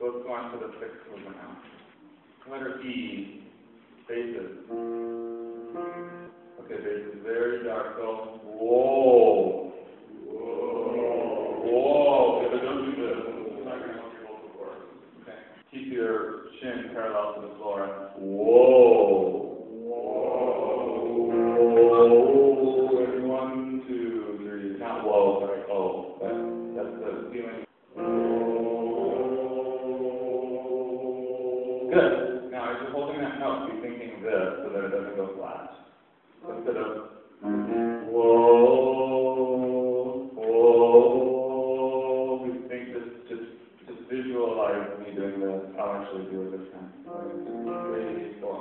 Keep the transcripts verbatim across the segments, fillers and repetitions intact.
So let's go on to the sixth movement now. Letter E, bases. Okay, bases, very dark. So, whoa. Whoa. Whoa. Okay, but don't do this. This is not going to help your vocal cords. Okay. Keep your chin parallel to the floor. Whoa. Whoa. And one, two, three. Not whoa, sorry. Oh. That, that's the feeling. Good. Now, as you're holding that note, be thinking this so that it doesn't go flat. Instead of whoa, whoa, we think this, just, just visualize me doing this. I'll actually do it this time. Three, four.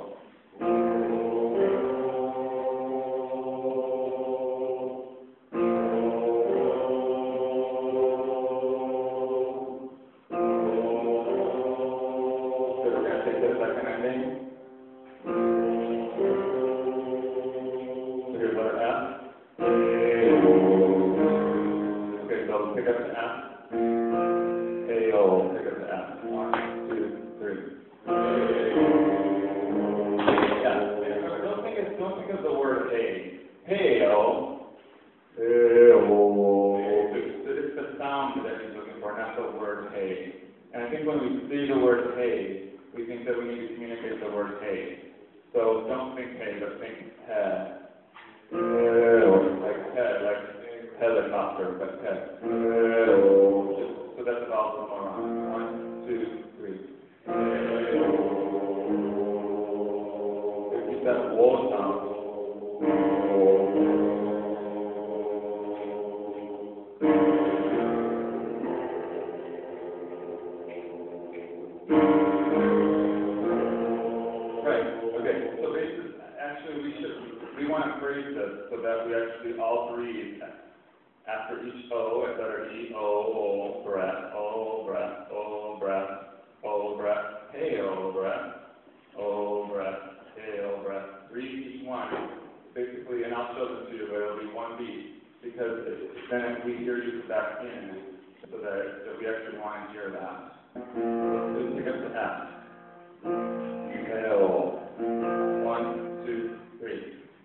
Pick up the F. A-O. Pick up the F. One, two, three. Yeah. Don't think of, don't think of the word A. Hey-O. Hey-O. It's the sound that he's looking for, not the word hey. And I think when we see the word hey, we think that we need to communicate the word hey. So don't think hey, but think head. Like head, like helicopter, but head. So that's about one more round. One, two, three. Keep that whoa sound. Right. Okay. So basically, actually, we should we want to phrase this so that we actually all breathe. After each O, at letter E, O, O, breath, O, breath, O, breath, O, breath, hey, O, breath, O, breath, hey, O, breath. Breathe each one, basically, and I'll show this to you, but it'll be one beat, because then we hear you back in, so that, that we actually want to hear that. Let's pick up the F. Hey, O. One, two, three.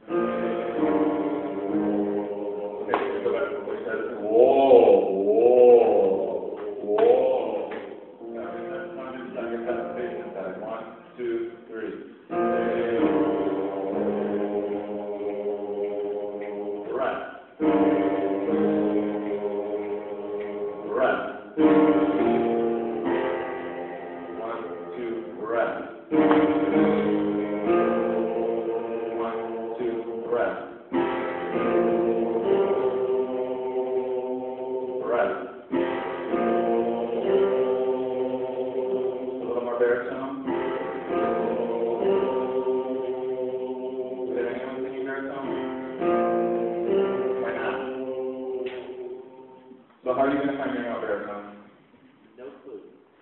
So how are you going to find your note baritone? No clue.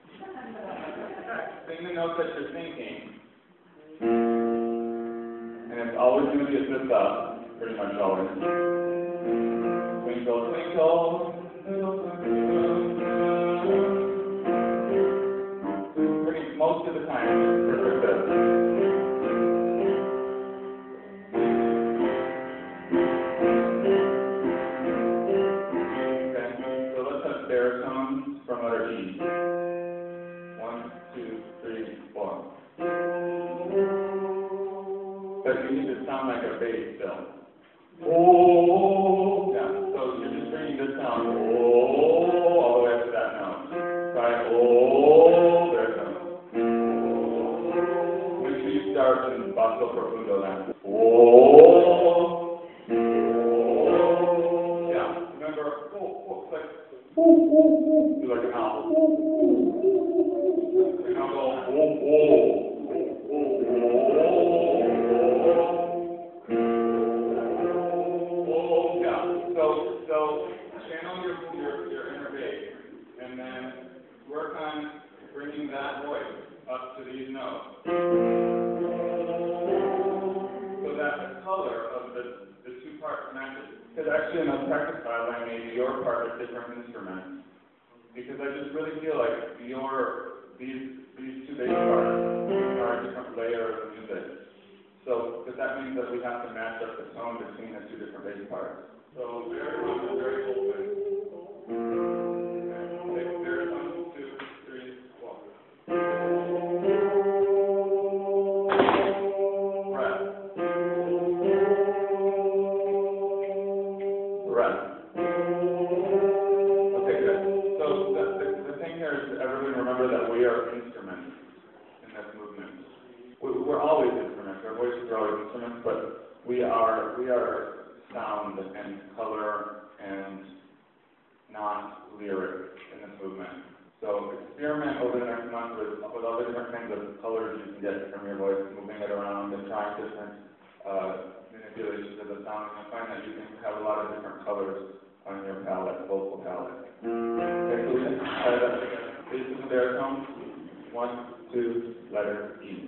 Sing the note that you're thinking. And it's always going to be a fifth up, pretty much always. Twinkle, twinkle, little twinkle. Pretty, most of the time, it's perfect fifth. Baritones from letter E. One, two, three, four. But you need to sound like a bass still. Oh, yeah. So you're just bringing this sound oh all the way up to that note. Try oh baritone. Make sure you start in basso profundo then. Oh. Yeah. Remember, oh, oh, it's like. Ooh, ooh, ooh. Do like an owl. Ooh, ooh, ooh. And I'll go, oh, oh, oh, oh, oh, oh, yeah. So, so channel your, your, your inner bass, and then work on bringing that voice up to these notes. So that the color of the, the two parts matches. Because actually in the practice file I made your part a different instrument. Because I just really feel like your, the these, these two bass parts are a different layer of music. So, but that means that we have to match up the tone between the two different bass parts. So, baritone is very open. Okay, baritone, two, three, four. Breath. Breath. Okay, good. So, the, the, the thing here is everyone remember that we are instruments in this movement. We, we're always instruments. Our voices are always instruments, but we are we are sound and color and not lyric in this movement. So experiment over the next month with, with all the different kinds of colors you can get from your voice, moving it around and trying different uh, manipulations of the sound, and you'll find that you can have a lot of different colors on your palette, vocal palette. Okay, so we can try that together. This is the baritone. One, two, letter E.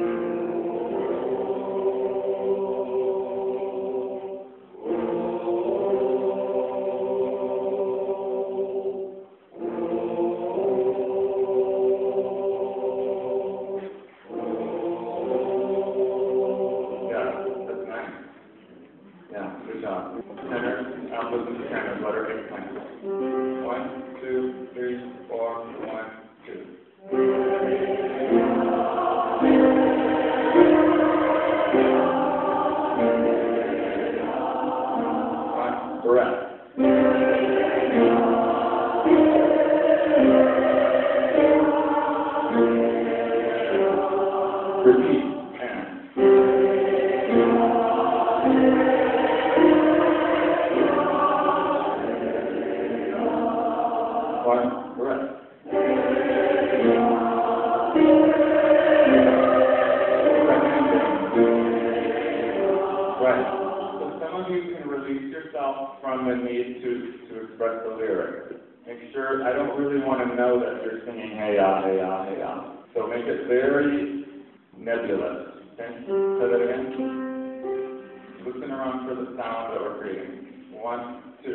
From the need to, to express the lyric. Make sure, I don't really want to know that you're singing hey ya, hey ya, hey ya. So make it very nebulous. Okay? Say that again. Listen around for the sound that we're creating. One, two.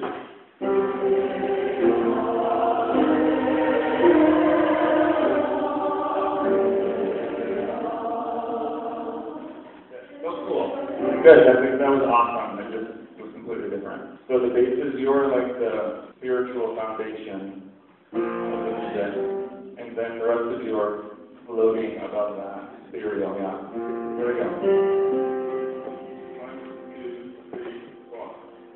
So cool. Good, I think that was awesome. It just was completely different. So the bass is your, like, the spiritual foundation of the music, and then the rest of you are floating above that. Ethereal, yeah. Here we go. One, two, three, four.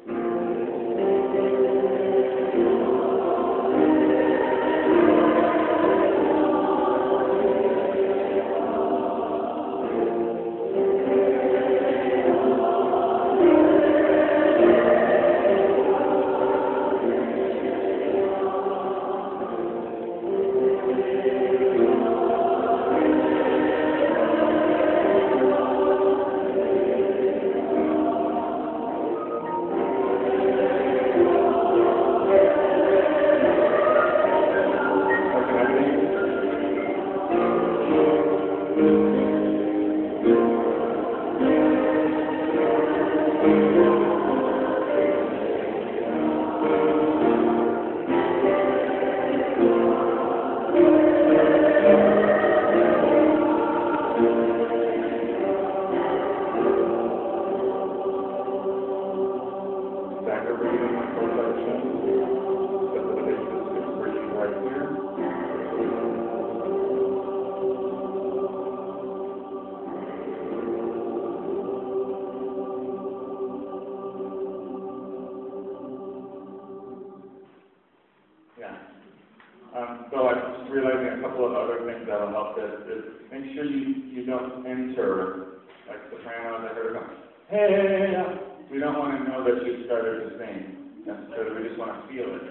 Um, so I'm just realizing a couple of other things that will help this is make sure you, you don't enter, like sopranos, I heard them, hey, we don't want to know that you started to sing necessarily, we just want to feel it.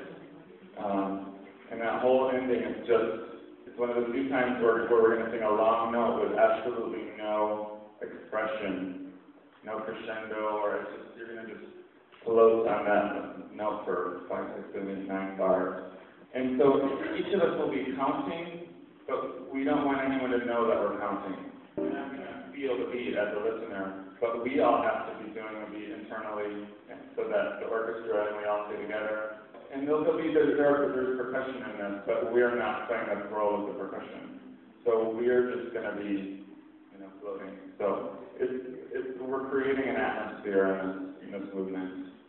Um, and that whole ending is just, it's one of those few times where, where we're going to sing a long note with absolutely no expression, no crescendo, or it's just, you're going to just float on that note for five, six, seven, eight, nine bars. And so each of us will be counting, but we don't want anyone to know that we're counting. We're not going to feel the beat as a listener, but we all have to be doing the beat internally so that the orchestra and we all stay together. And there'll, there'll be, there's, there's percussion in this, but we're not playing the role of the percussion. so we're just gonna be, you know, floating. So it's, it's, we're creating an atmosphere in this, in this movement.